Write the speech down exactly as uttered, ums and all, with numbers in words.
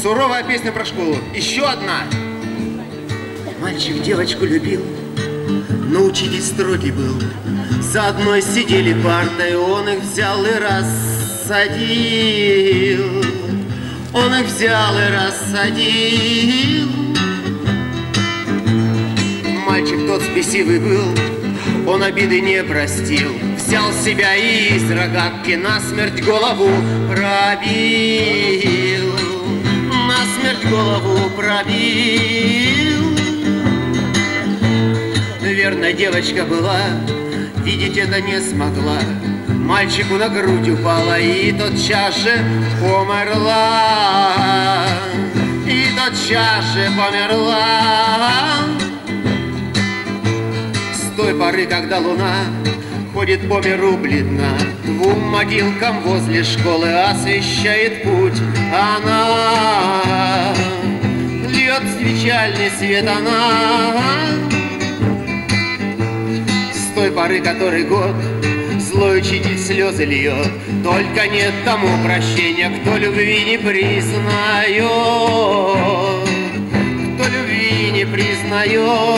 Суровая песня про школу. Еще одна. Мальчик девочку любил, но учитель строгий был. За одной сидели партой, он их взял и рассадил. Он их взял и рассадил. Мальчик тот спесивый был, он обиды не простил. Взял себя и из рогатки насмерть голову пробил. Насмерть голову пробил. Верная девочка была, видеть это не смогла. Мальчику на грудь упала и тотчас же померла. И тотчас же померла. С той поры, когда луна ходит по миру бледна, двум могилкам возле школы освещает путь она. Льет печальный свет она. С той поры, который год, злой учитель слезы льет. Только нет тому прощения, кто любви не признает. Кто любви не признает.